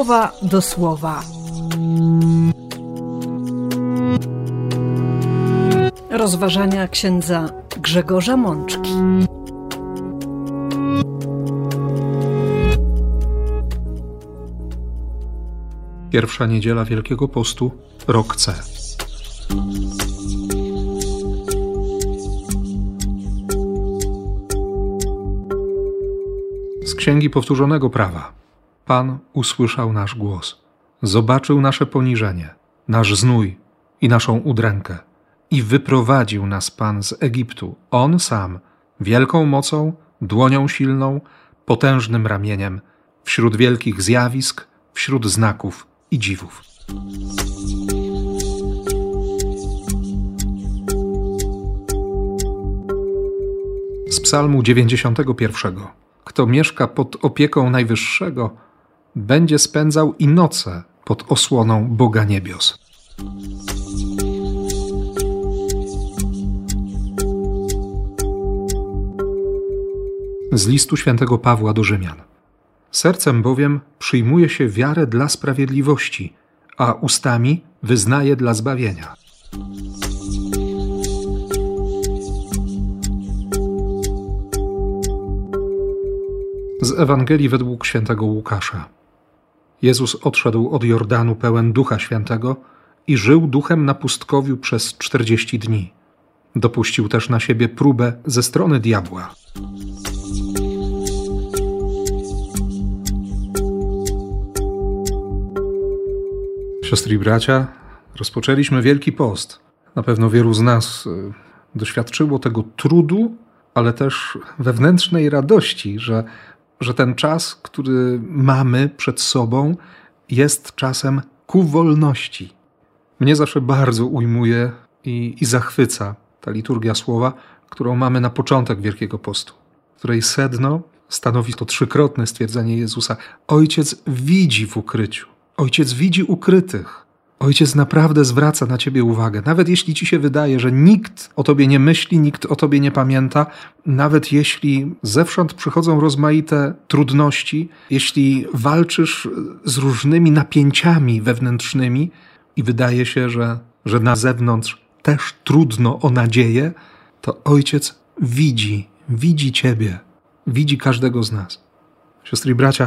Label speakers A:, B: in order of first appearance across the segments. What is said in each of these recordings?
A: Słowa do słowa. Rozważania księdza Grzegorza Mączki.
B: Pierwsza niedziela Wielkiego Postu, rok C. Z Księgi Powtórzonego Prawa. Pan usłyszał nasz głos, zobaczył nasze poniżenie, nasz znój i naszą udrękę i wyprowadził nas Pan z Egiptu, On sam, wielką mocą, dłonią silną, potężnym ramieniem, wśród wielkich zjawisk, wśród znaków i dziwów. Z Psalmu 91. Kto mieszka pod opieką Najwyższego, będzie spędzał i noce pod osłoną Boga niebios. Z listu świętego Pawła do Rzymian. Sercem bowiem przyjmuje się wiarę dla sprawiedliwości, a ustami wyznaje dla zbawienia. Z Ewangelii według świętego Łukasza. Jezus odszedł od Jordanu pełen Ducha Świętego i żył duchem na pustkowiu przez 40 dni. Dopuścił też na siebie próbę ze strony diabła. Siostry i bracia, rozpoczęliśmy Wielki Post. Na pewno wielu z nas doświadczyło tego trudu, ale też wewnętrznej radości, że ten czas, który mamy przed sobą, jest czasem ku wolności. Mnie zawsze bardzo ujmuje i zachwyca ta liturgia słowa, którą mamy na początek Wielkiego Postu, której sedno stanowi to trzykrotne stwierdzenie Jezusa. Ojciec widzi w ukryciu. Ojciec widzi ukrytych. Ojciec naprawdę zwraca na ciebie uwagę. Nawet jeśli ci się wydaje, że nikt o tobie nie myśli, nikt o tobie nie pamięta, nawet jeśli zewsząd przychodzą rozmaite trudności, jeśli walczysz z różnymi napięciami wewnętrznymi i wydaje się, że na zewnątrz też trudno o nadzieję, to Ojciec widzi ciebie, widzi każdego z nas. Siostry i bracia,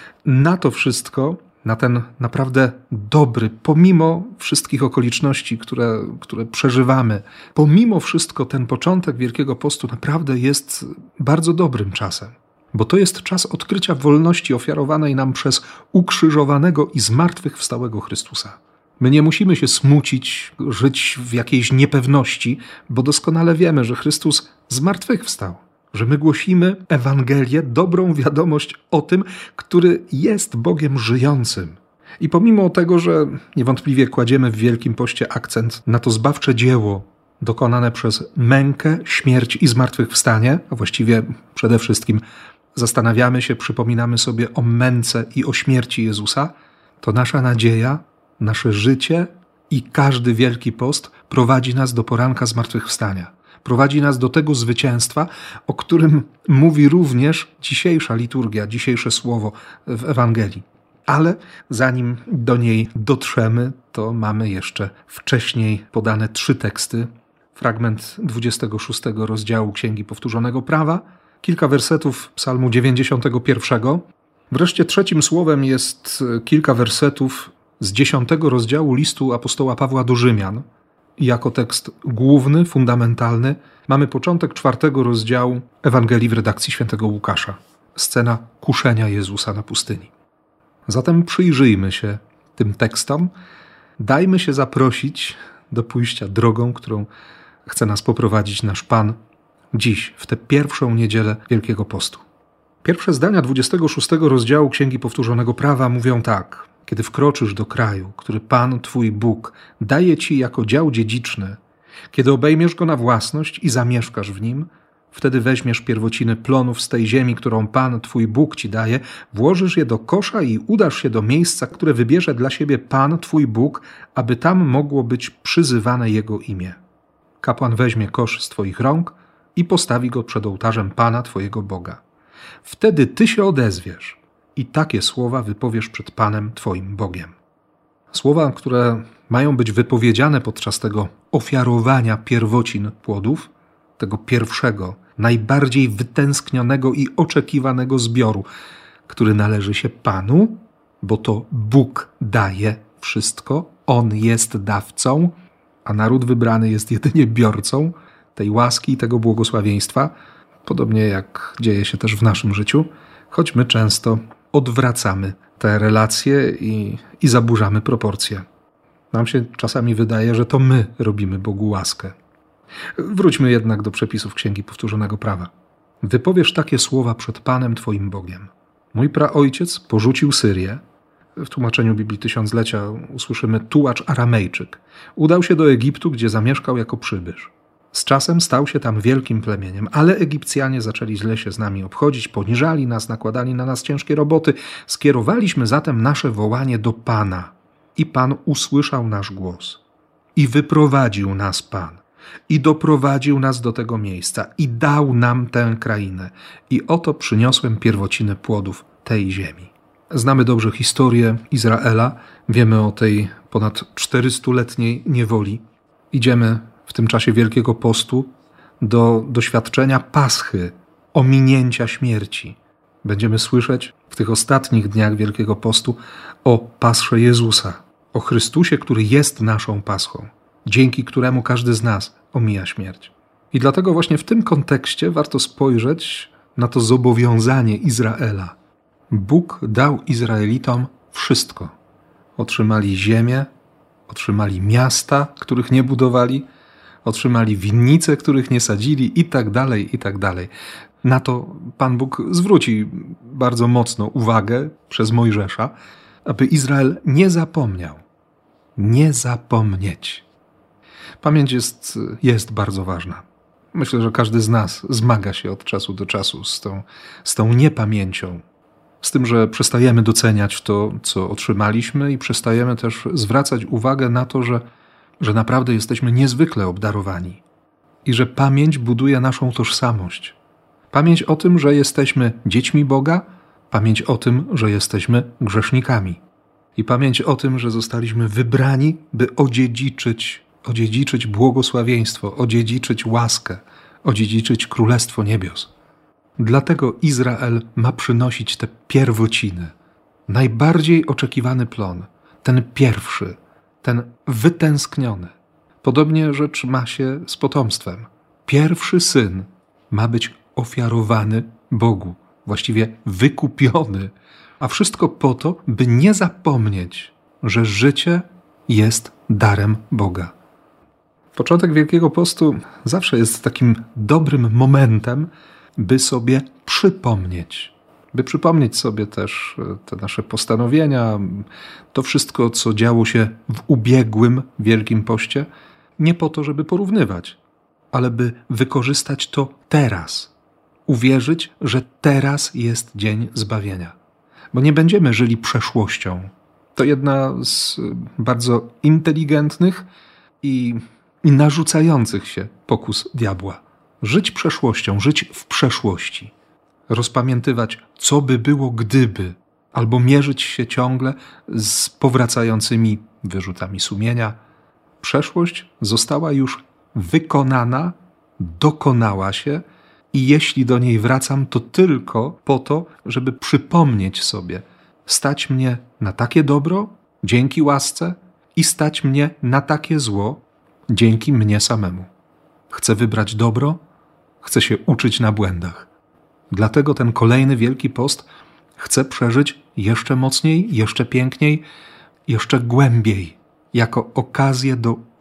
B: na to wszystko, na ten naprawdę dobry, pomimo wszystkich okoliczności, które przeżywamy, pomimo wszystko ten początek Wielkiego Postu naprawdę jest bardzo dobrym czasem. Bo to jest czas odkrycia wolności ofiarowanej nam przez ukrzyżowanego i zmartwychwstałego Chrystusa. My nie musimy się smucić, żyć w jakiejś niepewności, bo doskonale wiemy, że Chrystus zmartwychwstał. Że my głosimy Ewangelię, dobrą wiadomość o tym, który jest Bogiem żyjącym. I pomimo tego, że niewątpliwie kładziemy w Wielkim Poście akcent na to zbawcze dzieło dokonane przez mękę, śmierć i zmartwychwstanie, a właściwie przede wszystkim zastanawiamy się, przypominamy sobie o męce i o śmierci Jezusa, to nasza nadzieja, nasze życie i każdy Wielki Post prowadzi nas do poranka zmartwychwstania. Prowadzi nas do tego zwycięstwa, o którym mówi również dzisiejsza liturgia, dzisiejsze słowo w Ewangelii. Ale zanim do niej dotrzemy, to mamy jeszcze wcześniej podane 3 teksty. Fragment 26 rozdziału Księgi Powtórzonego Prawa, kilka wersetów Psalmu 91. Wreszcie 3 słowem jest kilka wersetów z 10 rozdziału listu apostoła Pawła do Rzymian. I jako tekst główny, fundamentalny, mamy początek 4 rozdziału Ewangelii w redakcji świętego Łukasza. Scena kuszenia Jezusa na pustyni. Zatem przyjrzyjmy się tym tekstom, dajmy się zaprosić do pójścia drogą, którą chce nas poprowadzić nasz Pan dziś, w tę pierwszą niedzielę Wielkiego Postu. Pierwsze zdania 26 rozdziału Księgi Powtórzonego Prawa mówią tak. Kiedy wkroczysz do kraju, który Pan, Twój Bóg, daje Ci jako dział dziedziczny, kiedy obejmiesz go na własność i zamieszkasz w nim, wtedy weźmiesz pierwociny plonów z tej ziemi, którą Pan, Twój Bóg Ci daje, włożysz je do kosza i udasz się do miejsca, które wybierze dla siebie Pan, Twój Bóg, aby tam mogło być przyzywane Jego imię. Kapłan weźmie kosz z Twoich rąk i postawi go przed ołtarzem Pana, Twojego Boga. Wtedy Ty się odezwiesz i takie słowa wypowiesz przed Panem Twoim Bogiem. Słowa, które mają być wypowiedziane podczas tego ofiarowania pierwocin płodów, tego pierwszego, najbardziej wytęsknionego i oczekiwanego zbioru, który należy się Panu, bo to Bóg daje wszystko, On jest dawcą, a naród wybrany jest jedynie biorcą tej łaski i tego błogosławieństwa, podobnie jak dzieje się też w naszym życiu, choć my często odwracamy te relacje i zaburzamy proporcje. Nam się czasami wydaje, że to my robimy Bogu łaskę. Wróćmy jednak do przepisów Księgi Powtórzonego Prawa. Wypowiesz takie słowa przed Panem Twoim Bogiem. Mój praojciec porzucił Syrię. W tłumaczeniu Biblii Tysiąclecia usłyszymy tułacz Aramejczyk. Udał się do Egiptu, gdzie zamieszkał jako przybysz. Z czasem stał się tam wielkim plemieniem, ale Egipcjanie zaczęli źle się z nami obchodzić, poniżali nas, nakładali na nas ciężkie roboty. Skierowaliśmy zatem nasze wołanie do Pana i Pan usłyszał nasz głos. I wyprowadził nas Pan i doprowadził nas do tego miejsca i dał nam tę krainę. I oto przyniosłem pierwociny płodów tej ziemi. Znamy dobrze historię Izraela, wiemy o tej ponad 400-letniej niewoli. Idziemy w tym czasie Wielkiego Postu do doświadczenia Paschy, ominięcia śmierci. Będziemy słyszeć w tych ostatnich dniach Wielkiego Postu o Pasche Jezusa, o Chrystusie, który jest naszą Paschą, dzięki któremu każdy z nas omija śmierć. I dlatego właśnie w tym kontekście warto spojrzeć na to zobowiązanie Izraela. Bóg dał Izraelitom wszystko. Otrzymali ziemię, otrzymali miasta, których nie budowali, otrzymali winnice, których nie sadzili i tak dalej, i tak dalej. Na to Pan Bóg zwróci bardzo mocno uwagę przez Mojżesza, aby Izrael nie zapomniał. Nie zapomnieć. Pamięć jest bardzo ważna. Myślę, że każdy z nas zmaga się od czasu do czasu z tą niepamięcią. Z tym, że przestajemy doceniać to, co otrzymaliśmy i przestajemy też zwracać uwagę na to, że naprawdę jesteśmy niezwykle obdarowani i że pamięć buduje naszą tożsamość. Pamięć o tym, że jesteśmy dziećmi Boga, pamięć o tym, że jesteśmy grzesznikami i pamięć o tym, że zostaliśmy wybrani, by odziedziczyć błogosławieństwo, odziedziczyć łaskę, odziedziczyć Królestwo Niebios. Dlatego Izrael ma przynosić te pierwociny, najbardziej oczekiwany plon, ten pierwszy, ten wytęskniony. Podobnie rzecz ma się z potomstwem. Pierwszy syn ma być ofiarowany Bogu, właściwie wykupiony, a wszystko po to, by nie zapomnieć, że życie jest darem Boga. Początek Wielkiego Postu zawsze jest takim dobrym momentem, by sobie przypomnieć. By przypomnieć sobie też te nasze postanowienia, to wszystko, co działo się w ubiegłym Wielkim Poście, nie po to, żeby porównywać, ale by wykorzystać to teraz. Uwierzyć, że teraz jest dzień zbawienia. Bo nie będziemy żyli przeszłością. To jedna z bardzo inteligentnych i narzucających się pokus diabła. Żyć przeszłością, żyć w przeszłości. Rozpamiętywać, co by było gdyby, albo mierzyć się ciągle z powracającymi wyrzutami sumienia. Przeszłość została już wykonana, dokonała się i jeśli do niej wracam, to tylko po to, żeby przypomnieć sobie, stać mnie na takie dobro dzięki łasce i stać mnie na takie zło dzięki mnie samemu. Chcę wybrać dobro, chcę się uczyć na błędach. Dlatego ten kolejny Wielki Post chcę przeżyć jeszcze mocniej, jeszcze piękniej, jeszcze głębiej, jako okazję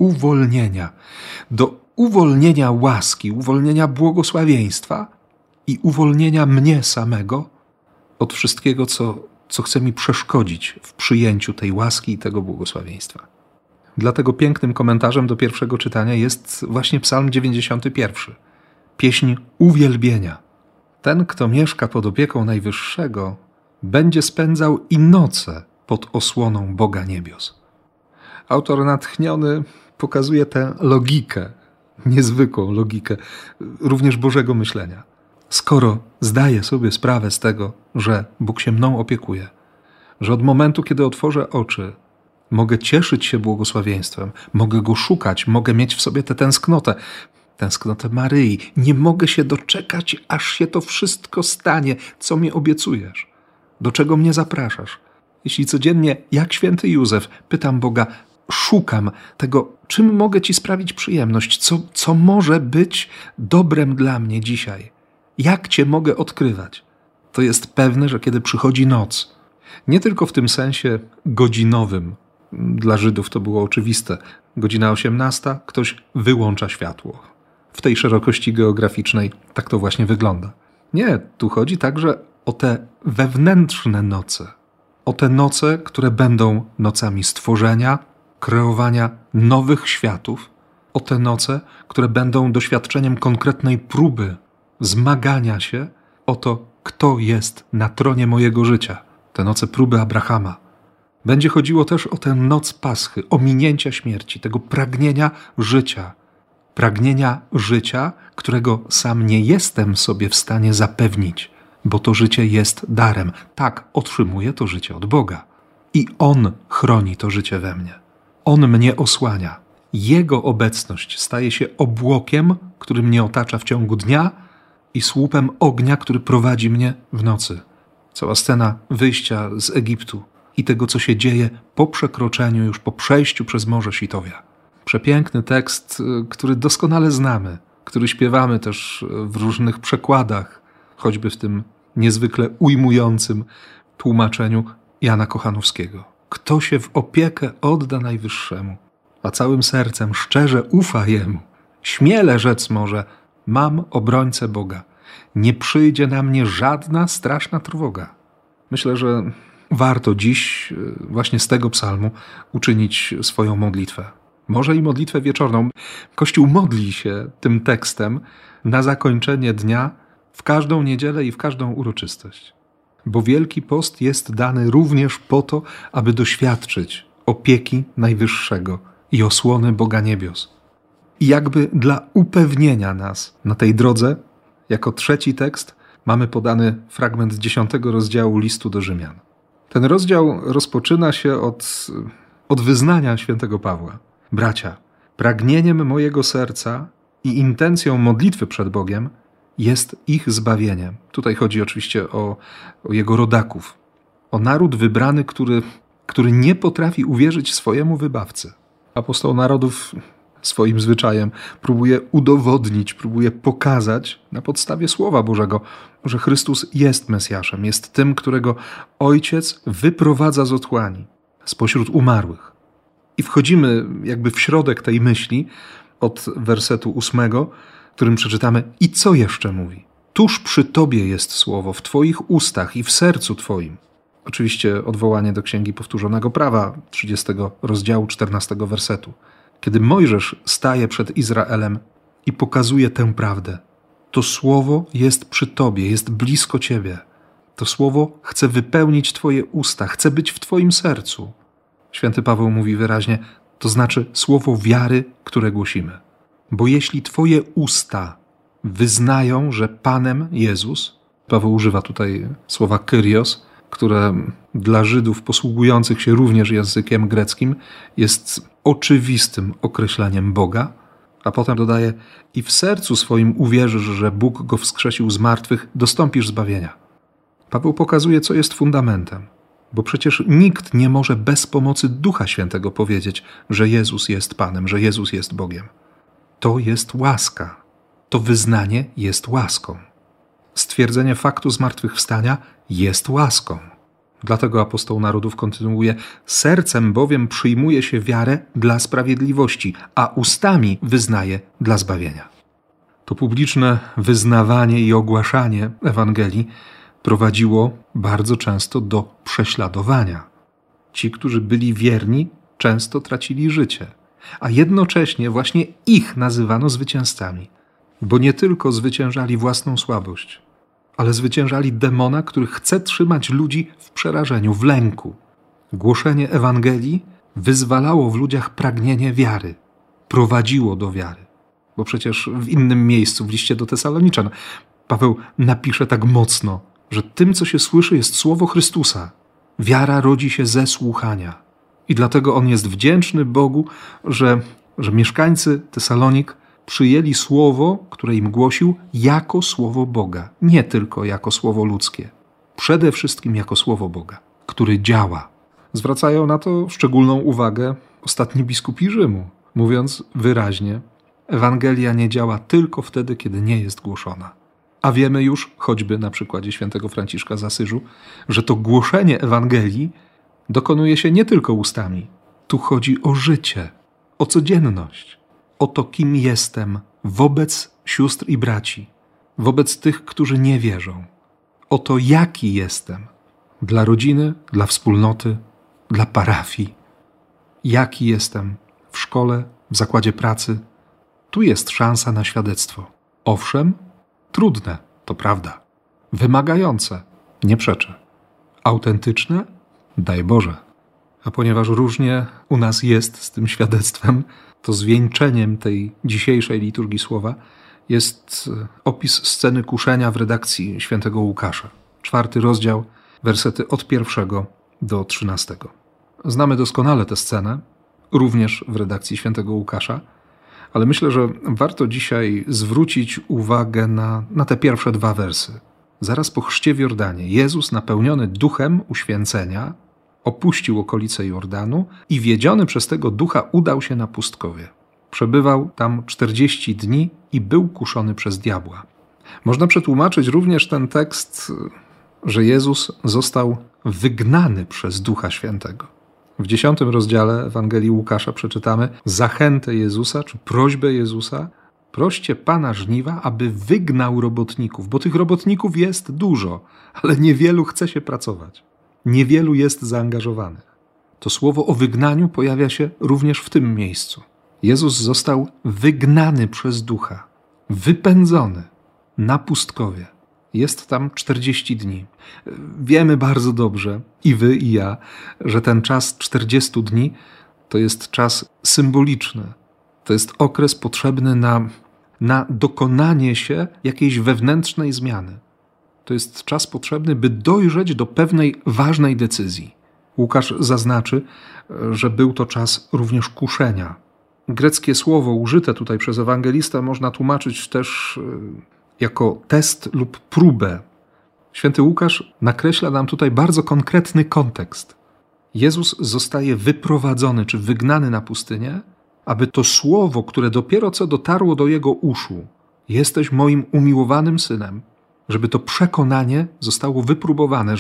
B: do uwolnienia łaski, uwolnienia błogosławieństwa i uwolnienia mnie samego od wszystkiego, co chce mi przeszkodzić w przyjęciu tej łaski i tego błogosławieństwa. Dlatego pięknym komentarzem do pierwszego czytania jest właśnie Psalm 91. Pieśń uwielbienia. Ten, kto mieszka pod opieką Najwyższego, będzie spędzał i noce pod osłoną Boga niebios. Autor natchniony pokazuje tę logikę, niezwykłą logikę również Bożego myślenia. skoro zdaję sobie sprawę z tego, że Bóg się mną opiekuje, że od momentu, kiedy otworzę oczy, mogę cieszyć się błogosławieństwem, mogę Go szukać, mogę mieć w sobie tę tęsknotę Maryi. Nie mogę się doczekać, aż się to wszystko stanie, co mi obiecujesz, do czego mnie zapraszasz. Jeśli codziennie, jak święty Józef, pytam Boga, szukam tego, czym mogę Ci sprawić przyjemność, co może być dobrem dla mnie dzisiaj, jak Cię mogę odkrywać, to jest pewne, że kiedy przychodzi noc, nie tylko w tym sensie godzinowym, dla Żydów to było oczywiste, godzina 18, ktoś wyłącza światło. W tej szerokości geograficznej tak to właśnie wygląda. Nie, tu chodzi także o te wewnętrzne noce. O te noce, które będą nocami stworzenia, kreowania nowych światów. O te noce, które będą doświadczeniem konkretnej próby, zmagania się o to, kto jest na tronie mojego życia. Te noce próby Abrahama. Będzie chodziło też o tę noc Paschy, ominięcia śmierci, tego pragnienia życia, którego sam nie jestem sobie w stanie zapewnić, bo to życie jest darem. Tak, otrzymuję to życie od Boga. I On chroni to życie we mnie. On mnie osłania. Jego obecność staje się obłokiem, który mnie otacza w ciągu dnia i słupem ognia, który prowadzi mnie w nocy. Cała scena wyjścia z Egiptu i tego, co się dzieje po przekroczeniu, już po przejściu przez Morze Sitowia. Przepiękny tekst, który doskonale znamy, który śpiewamy też w różnych przekładach, choćby w tym niezwykle ujmującym tłumaczeniu Jana Kochanowskiego. Kto się w opiekę odda Najwyższemu, a całym sercem szczerze ufa Jemu, śmiele rzec może, mam obrońcę Boga. Nie przyjdzie na mnie żadna straszna trwoga. Myślę, że warto dziś właśnie z tego psalmu uczynić swoją modlitwę. Może i modlitwę wieczorną. Kościół modli się tym tekstem na zakończenie dnia w każdą niedzielę i w każdą uroczystość. Bo Wielki Post jest dany również po to, aby doświadczyć opieki Najwyższego i osłony Boga niebios. I jakby dla upewnienia nas na tej drodze, jako trzeci tekst, mamy podany fragment 10 rozdziału listu do Rzymian. Ten rozdział rozpoczyna się od wyznania świętego Pawła. Bracia, pragnieniem mojego serca i intencją modlitwy przed Bogiem jest ich zbawienie. Tutaj chodzi oczywiście o jego rodaków, o naród wybrany, który nie potrafi uwierzyć swojemu wybawcy. Apostoł narodów swoim zwyczajem próbuje udowodnić, próbuje pokazać na podstawie Słowa Bożego, że Chrystus jest Mesjaszem, jest tym, którego Ojciec wyprowadza z otchłani, spośród umarłych. I wchodzimy jakby w środek tej myśli od wersetu 8, w którym przeczytamy: i co jeszcze mówi? Tuż przy Tobie jest słowo, w Twoich ustach i w sercu Twoim. Oczywiście odwołanie do Księgi Powtórzonego Prawa, 30 rozdziału, 14 wersetu. Kiedy Mojżesz staje przed Izraelem i pokazuje tę prawdę, to słowo jest przy Tobie, jest blisko Ciebie. To słowo chce wypełnić Twoje usta, chce być w Twoim sercu. Święty Paweł mówi wyraźnie, to znaczy słowo wiary, które głosimy. Bo jeśli Twoje usta wyznają, że Panem Jezus, Paweł używa tutaj słowa Kyrios, które dla Żydów posługujących się również językiem greckim jest oczywistym określeniem Boga, a potem dodaje: i w sercu swoim uwierzysz, że Bóg go wskrzesił z martwych, dostąpisz zbawienia. Paweł pokazuje, co jest fundamentem, bo przecież nikt nie może bez pomocy Ducha Świętego powiedzieć, że Jezus jest Panem, że Jezus jest Bogiem. To jest łaska. To wyznanie jest łaską. Stwierdzenie faktu zmartwychwstania jest łaską. Dlatego apostoł narodów kontynuuje: sercem bowiem przyjmuje się wiarę dla sprawiedliwości, a ustami wyznaje dla zbawienia. To publiczne wyznawanie i ogłaszanie Ewangelii prowadziło bardzo często do prześladowania. Ci, którzy byli wierni, często tracili życie, a jednocześnie właśnie ich nazywano zwycięzcami, bo nie tylko zwyciężali własną słabość, ale zwyciężali demona, który chce trzymać ludzi w przerażeniu, w lęku. Głoszenie Ewangelii wyzwalało w ludziach pragnienie wiary, prowadziło do wiary. Bo przecież w innym miejscu, w liście do Tesaloniczan, Paweł napisze tak mocno, że tym, co się słyszy, jest słowo Chrystusa. Wiara rodzi się ze słuchania. I dlatego on jest wdzięczny Bogu, że mieszkańcy Tesalonik przyjęli słowo, które im głosił, jako słowo Boga. Nie tylko jako słowo ludzkie. Przede wszystkim jako słowo Boga, który działa. Zwracają na to szczególną uwagę ostatni biskupi Rzymu, mówiąc wyraźnie, Ewangelia nie działa tylko wtedy, kiedy nie jest głoszona. A wiemy już, choćby na przykładzie świętego Franciszka z Asyżu, że to głoszenie Ewangelii dokonuje się nie tylko ustami. Tu chodzi o życie, o codzienność, o to, kim jestem wobec sióstr i braci, wobec tych, którzy nie wierzą, o to, jaki jestem dla rodziny, dla wspólnoty, dla parafii, jaki jestem w szkole, w zakładzie pracy. Tu jest szansa na świadectwo. Owszem, trudne, to prawda. Wymagające, nie przeczę. Autentyczne? Daj Boże. A ponieważ różnie u nas jest z tym świadectwem, to zwieńczeniem tej dzisiejszej liturgii słowa jest opis sceny kuszenia w redakcji świętego Łukasza. 4 rozdział, wersety od 1 do 13. Znamy doskonale tę scenę, również w redakcji świętego Łukasza, ale myślę, że warto dzisiaj zwrócić uwagę na te pierwsze 2 wersy. Zaraz po chrzcie w Jordanie Jezus, napełniony duchem uświęcenia, opuścił okolice Jordanu i wiedziony przez tego ducha udał się na pustkowie. Przebywał tam 40 dni i był kuszony przez diabła. Można przetłumaczyć również ten tekst, że Jezus został wygnany przez Ducha Świętego. W 10 rozdziale Ewangelii Łukasza przeczytamy zachętę Jezusa, czy prośbę Jezusa: proście Pana żniwa, aby wygnał robotników, bo tych robotników jest dużo, ale niewielu chce się pracować. Niewielu jest zaangażowanych. To słowo o wygnaniu pojawia się również w tym miejscu. Jezus został wygnany przez Ducha, wypędzony na pustkowie. Jest tam 40 dni. Wiemy bardzo dobrze, i wy, i ja, że ten czas 40 dni to jest czas symboliczny. To jest okres potrzebny na dokonanie się jakiejś wewnętrznej zmiany. To jest czas potrzebny, by dojrzeć do pewnej ważnej decyzji. Łukasz zaznaczy, że był to czas również kuszenia. Greckie słowo użyte tutaj przez ewangelistę można tłumaczyć też jako test lub próbę. Święty Łukasz nakreśla nam tutaj bardzo konkretny kontekst. Jezus zostaje wyprowadzony czy wygnany na pustynię, aby to słowo, które dopiero co dotarło do jego uszu, jesteś moim umiłowanym synem, żeby to przekonanie zostało wypróbowane,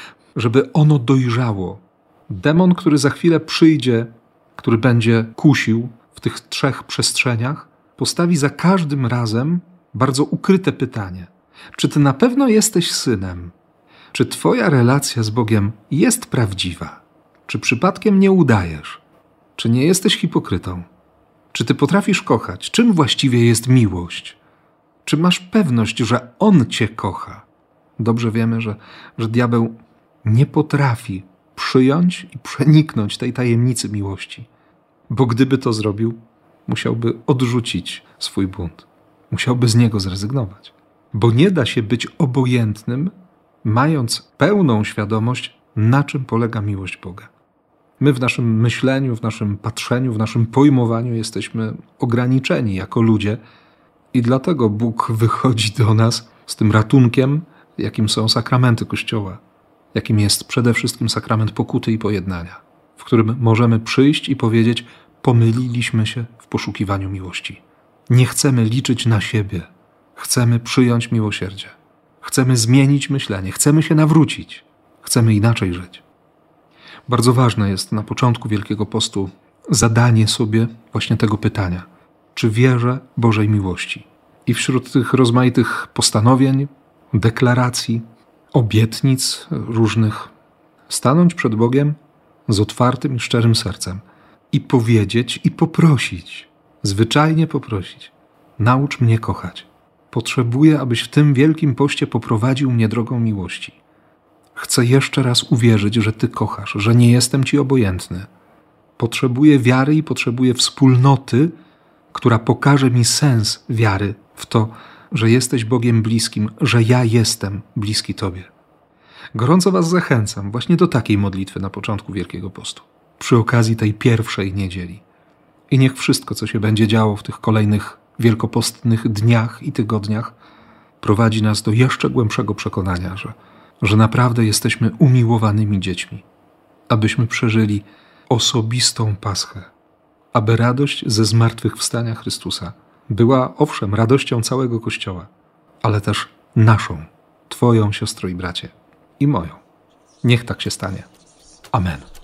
B: żeby ono dojrzało. Demon, który za chwilę przyjdzie, który będzie kusił w tych 3 przestrzeniach, postawi za każdym razem bardzo ukryte pytanie. Czy ty na pewno jesteś synem? Czy twoja relacja z Bogiem jest prawdziwa? Czy przypadkiem nie udajesz? Czy nie jesteś hipokrytą? Czy ty potrafisz kochać? Czym właściwie jest miłość? Czy masz pewność, że On cię kocha? Dobrze wiemy, że diabeł nie potrafi przyjąć i przeniknąć tej tajemnicy miłości. Bo gdyby to zrobił, musiałby odrzucić swój bunt. Musiałby z niego zrezygnować. Bo nie da się być obojętnym, mając pełną świadomość, na czym polega miłość Boga. My w naszym myśleniu, w naszym patrzeniu, w naszym pojmowaniu jesteśmy ograniczeni jako ludzie i dlatego Bóg wychodzi do nas z tym ratunkiem, jakim są sakramenty Kościoła, jakim jest przede wszystkim sakrament pokuty i pojednania, w którym możemy przyjść i powiedzieć: pomyliliśmy się w poszukiwaniu miłości. Nie chcemy liczyć na siebie. Chcemy przyjąć miłosierdzie. Chcemy zmienić myślenie. Chcemy się nawrócić. Chcemy inaczej żyć. Bardzo ważne jest na początku Wielkiego Postu zadanie sobie właśnie tego pytania. Czy wierzę Bożej miłości? I wśród tych rozmaitych postanowień, deklaracji, obietnic różnych stanąć przed Bogiem z otwartym i szczerym sercem i powiedzieć i poprosić, zwyczajnie poprosić: naucz mnie kochać. Potrzebuję, abyś w tym Wielkim Poście poprowadził mnie drogą miłości. Chcę jeszcze raz uwierzyć, że Ty kochasz, że nie jestem Ci obojętny. Potrzebuję wiary i potrzebuję wspólnoty, która pokaże mi sens wiary w to, że jesteś Bogiem bliskim, że ja jestem bliski Tobie. Gorąco Was zachęcam właśnie do takiej modlitwy na początku Wielkiego Postu, przy okazji tej pierwszej niedzieli. I niech wszystko, co się będzie działo w tych kolejnych wielkopostnych dniach i tygodniach, prowadzi nas do jeszcze głębszego przekonania, że naprawdę jesteśmy umiłowanymi dziećmi, abyśmy przeżyli osobistą Paschę, aby radość ze zmartwychwstania Chrystusa była, owszem, radością całego Kościoła, ale też naszą, Twoją, siostro i bracie, i moją. Niech tak się stanie. Amen.